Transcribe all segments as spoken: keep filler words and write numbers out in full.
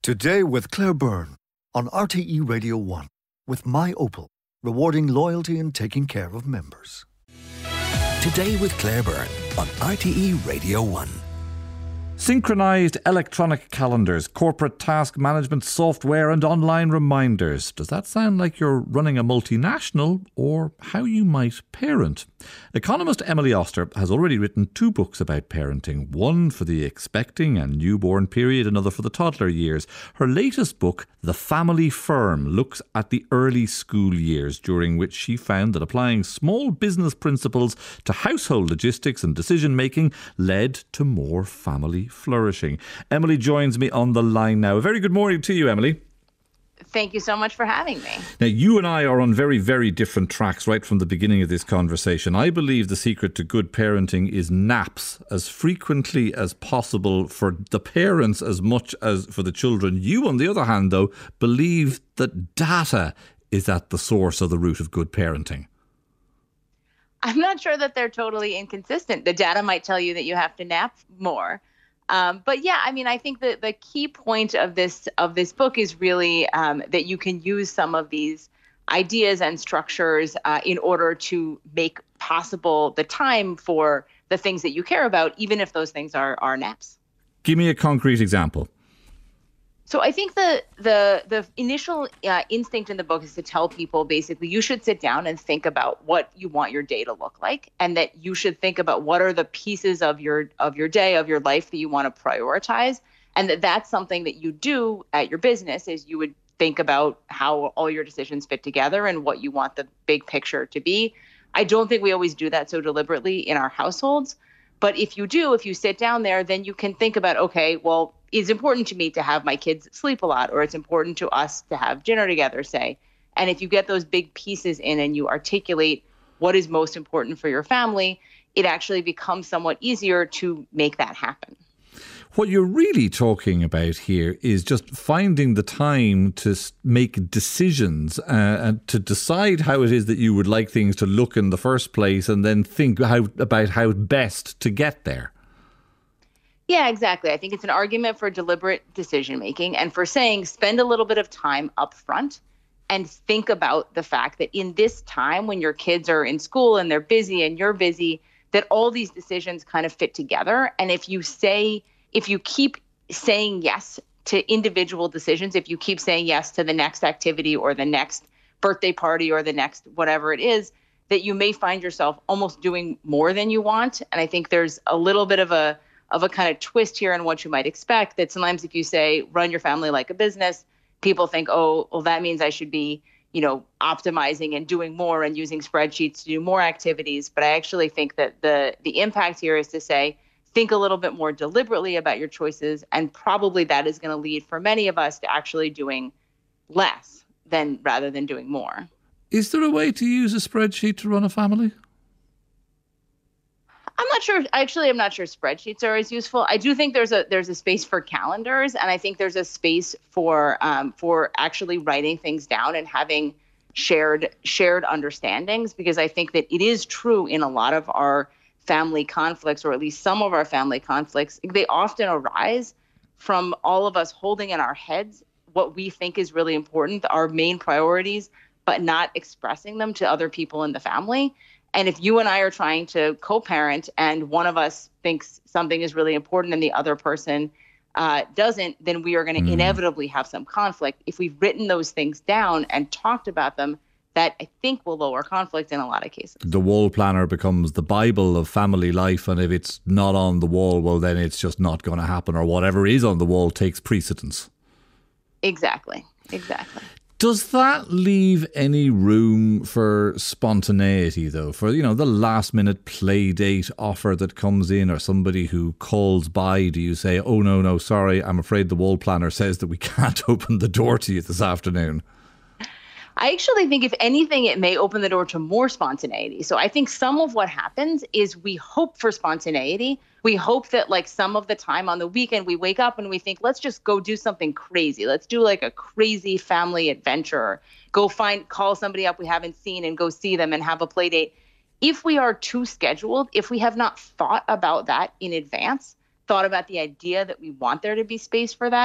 Today with Claire Byrne on R T E Radio one with My Opal, rewarding loyalty and taking care of members. Today with Claire Byrne on R T E Radio one. Synchronised electronic calendars, corporate task management software and online reminders. Does that sound like you're running a multinational or how you might parent? Economist Emily Oster has already written two books about parenting, one for the expecting and newborn period, another for the toddler years. Her latest book, The Family Firm, looks at the early school years, during which she found that applying small business principles to household logistics and decision making led to more family flourishing. Emily joins me on the line now. A very good morning to you, Emily. Thank you so much for having me. Now, you and I are on very, very different tracks right from the beginning of this conversation. I believe the secret to good parenting is naps as frequently as possible for the parents as much as for the children. You, on the other hand, though, believe that data is at the source of the root of good parenting. I'm not sure that they're totally inconsistent. The data might tell you that you have to nap more. Um, but yeah, I mean, I think that the key point of this of this book is really um, that you can use some of these ideas and structures uh, in order to make possible the time for the things that you care about, even if those things are, are naps. Give me a concrete example. So I think the the the initial uh, instinct in the book is to tell people basically you should sit down and think about what you want your day to look like, and that you should think about what are the pieces of your of your day, of your life that you want to prioritize, and that that's something that you do at your business is you would think about how all your decisions fit together and what you want the big picture to be. I don't think we always do that so deliberately in our households, but if you do, if you sit down there, then you can think about, okay, well, it's important to me to have my kids sleep a lot, or it's important to us to have dinner together, say. And if you get those big pieces in and you articulate what is most important for your family, it actually becomes somewhat easier to make that happen. What you're really talking about here is just finding the time to make decisions uh, and to decide how it is that you would like things to look in the first place, and then think how, about how best to get there. Yeah, exactly. I think it's an argument for deliberate decision making and for saying spend a little bit of time up front and think about the fact that in this time when your kids are in school and they're busy and you're busy, that all these decisions kind of fit together. And if you say, if you keep saying yes to individual decisions, if you keep saying yes to the next activity or the next birthday party or the next whatever it is, that you may find yourself almost doing more than you want. And I think there's a little bit of a of a kind of twist here in what you might expect, that sometimes if you say run your family like a business, people think, oh, well, that means I should be, you know, optimizing and doing more and using spreadsheets to do more activities. But I actually think that the the impact here is to say, think a little bit more deliberately about your choices. And probably that is going to lead for many of us to actually doing less than rather than doing more. Is there a way to use a spreadsheet to run a family? I'm not sure. Actually, I'm not sure spreadsheets are as useful. I do think there's a there's a space for calendars, and I think there's a space for um, for actually writing things down and having shared shared understandings. Because I think that it is true in a lot of our family conflicts, or at least some of our family conflicts, they often arise from all of us holding in our heads what we think is really important, our main priorities, but not expressing them to other people in the family. And if you and I are trying to co-parent and one of us thinks something is really important and the other person uh, doesn't, then we are going to mm. inevitably have some conflict. If we've written those things down and talked about them, that I think will lower conflict in a lot of cases. The wall planner becomes the Bible of family life, and if it's not on the wall, well, then it's just not going to happen, or whatever is on the wall takes precedence. Exactly, exactly. Does that leave any room for spontaneity, though? For, you know, the last minute play date offer that comes in, or somebody who calls by, do you say, oh, no, no, sorry, I'm afraid the wall planner says that we can't open the door to you this afternoon? I actually think, if anything, it may open the door to more spontaneity. So I think some of what happens is we hope for spontaneity. We hope that, like, some of the time on the weekend, we wake up and we think, let's just go do something crazy. Let's do like a crazy family adventure. Go find, call somebody up we haven't seen and go see them and have a play date. If we are too scheduled, if we have not thought about that in advance, thought about the idea that we want there to be space for that,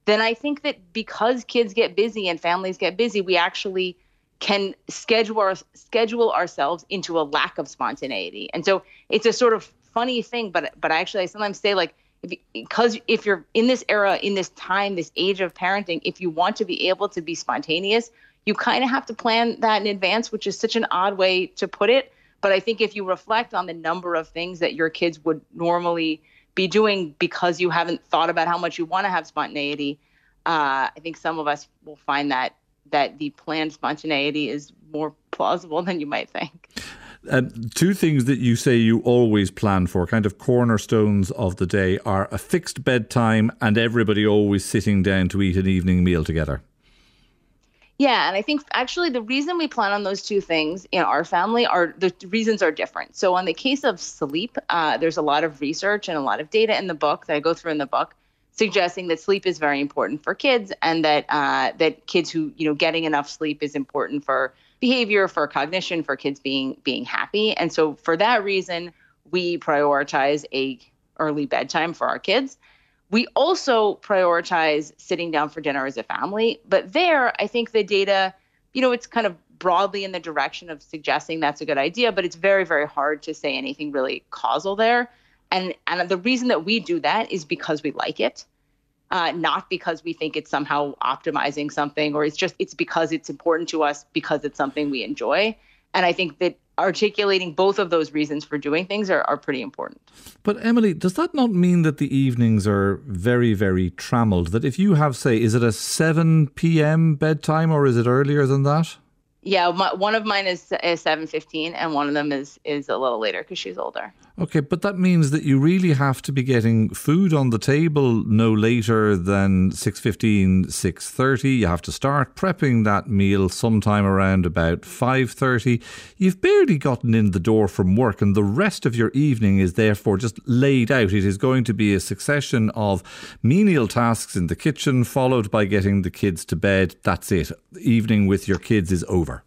then I think that because kids get busy and families get busy, we actually can schedule our, schedule ourselves into a lack of spontaneity. And so it's a sort of funny thing, but but actually I sometimes say, like, if, because if you're in this era, in this time, this age of parenting, if you want to be able to be spontaneous, you kind of have to plan that in advance, which is such an odd way to put it. But I think if you reflect on the number of things that your kids would normally be doing because you haven't thought about how much you want to have spontaneity, uh, I think some of us will find that that the planned spontaneity is more plausible than you might think. Um, two things that you say you always plan for, kind of cornerstones of the day, are a fixed bedtime and everybody always sitting down to eat an evening meal together. Yeah, and I think actually the reason we plan on those two things in our family are the reasons are different. So on the case of sleep, uh, there's a lot of research and a lot of data in the book that I go through in the book suggesting that sleep is very important for kids, and that uh, that kids who, you know, getting enough sleep is important for behavior, for cognition, for kids being being happy. And so for that reason, we prioritize a early bedtime for our kids. We also prioritize sitting down for dinner as a family. But there, I think the data, you know, it's kind of broadly in the direction of suggesting that's a good idea, but it's very, very hard to say anything really causal there. And and the reason that we do that is because we like it, uh, not because we think it's somehow optimizing something, or it's just it's because it's important to us, because it's something we enjoy. And I think that articulating both of those reasons for doing things are, are pretty important. But Emily, does that not mean that the evenings are very, very trammeled? That if you have, say, is it a seven p.m. bedtime or is it earlier than that? Yeah, my, one of mine is, is seven fifteen and one of them is, is a little later because she's older. Okay, but that means that you really have to be getting food on the table no later than six fifteen, six thirty. You have to start prepping that meal sometime around about five thirty. You've barely gotten in the door from work and the rest of your evening is therefore just laid out. It is going to be a succession of menial tasks in the kitchen followed by getting the kids to bed. That's it. Evening with your kids is over.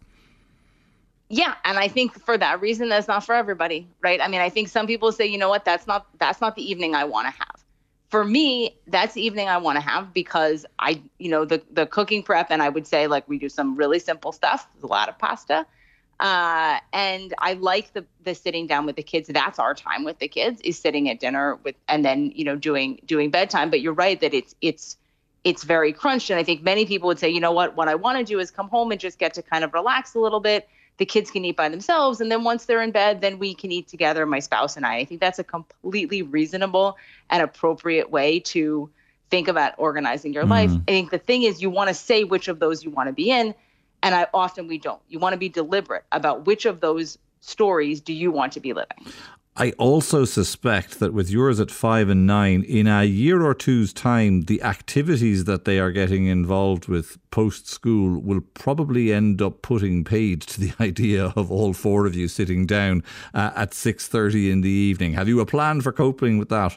Yeah, and I think for that reason, that's not for everybody, right? I mean, I think some people say, you know what, that's not that's not the evening I want to have. For me, that's the evening I want to have because I, you know, the the cooking prep, and I would say like we do some really simple stuff, a lot of pasta, uh, and I like the the sitting down with the kids. That's our time with the kids, is sitting at dinner with, and then you know doing doing bedtime. But you're right that it's it's it's very crunched, and I think many people would say, you know what, what I want to do is come home and just get to kind of relax a little bit. The kids can eat by themselves. And then once they're in bed, then we can eat together, my spouse and I. I think that's a completely reasonable and appropriate way to think about organizing your mm. life. I think the thing is you want to say which of those you want to be in. And I often we don't. You want to be deliberate about which of those stories do you want to be living. I also suspect that with yours at five and nine, in a year or two's time, the activities that they are getting involved with post-school will probably end up putting paid to the idea of all four of you sitting down uh, at six thirty in the evening. Have you a plan for coping with that?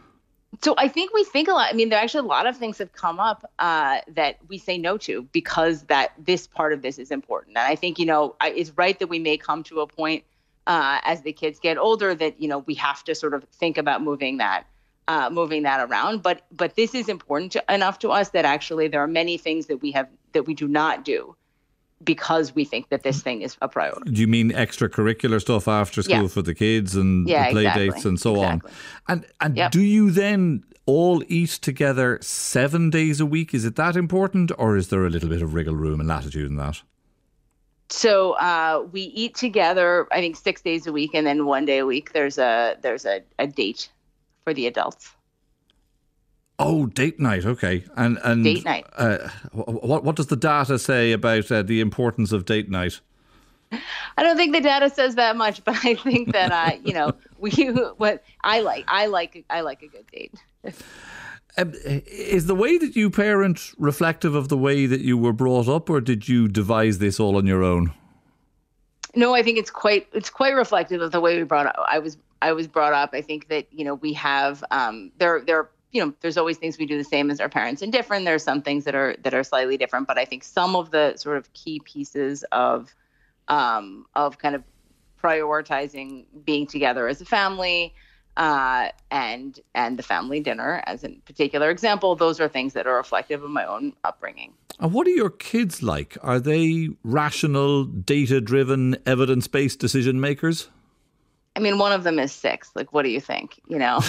So I think we think a lot. I mean, there are actually a lot of things have come up uh, that we say no to because that this part of this is important. And I think, you know, I, it's right that we may come to a point Uh, as the kids get older, that, you know, we have to sort of think about moving that, uh, moving that around. But but this is important to, enough to us that actually there are many things that we have that we do not do because we think that this thing is a priority. Do you mean extracurricular stuff after school yeah. for the kids and yeah, the play exactly. dates and so exactly. on? And and yep. do you then all eat together seven days a week? Is it that important, or is there a little bit of wriggle room and latitude in that? So uh, we eat together, I think, six days a week, and then one day a week there's a there's a, a date for the adults. Oh, date night, okay. And and date night. Uh, what what does the data say about uh, the importance of date night? I don't think the data says that much, but I think that uh, you know we what I like I like I like a good date. Um, is the way that you parent reflective of the way that you were brought up, or did you devise this all on your own? No, I think it's quite it's quite reflective of the way we brought up. I was I was brought up. I think that you know we have um, there there you know there's always things we do the same as our parents and different. There's some things that are that are slightly different, but I think some of the sort of key pieces of um, of kind of prioritizing being together as a family. uh, and and the family dinner as a particular example. Those are things that are reflective of my own upbringing. And what are your kids like? Are they rational, data-driven, evidence-based decision makers? I mean, one of them is six. Like, what do you think? You know.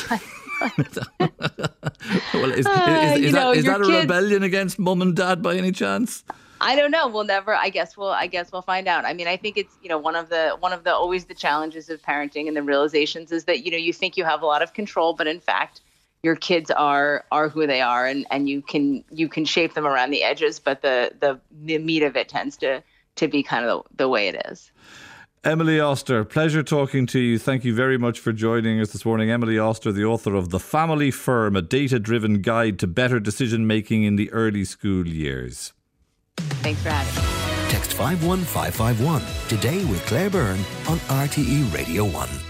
Well, is, is, is, Uh, you is know, that, is your that a kids- rebellion against mum and dad by any chance? I don't know. We'll never. I guess we'll. I guess we'll find out. I mean, I think it's you know one of the one of the always the challenges of parenting and the realizations is that you know you think you have a lot of control, but in fact, your kids are are who they are, and, and you can you can shape them around the edges, but the the, the meat of it tends to to be kind of the, the way it is. Emily Oster, pleasure talking to you. Thank you very much for joining us this morning. Emily Oster, the author of The Family Firm, a data-driven guide to better decision-making in the early school years. Thanks for having me. Text five one five five one today with Claire Byrne on R T E Radio one.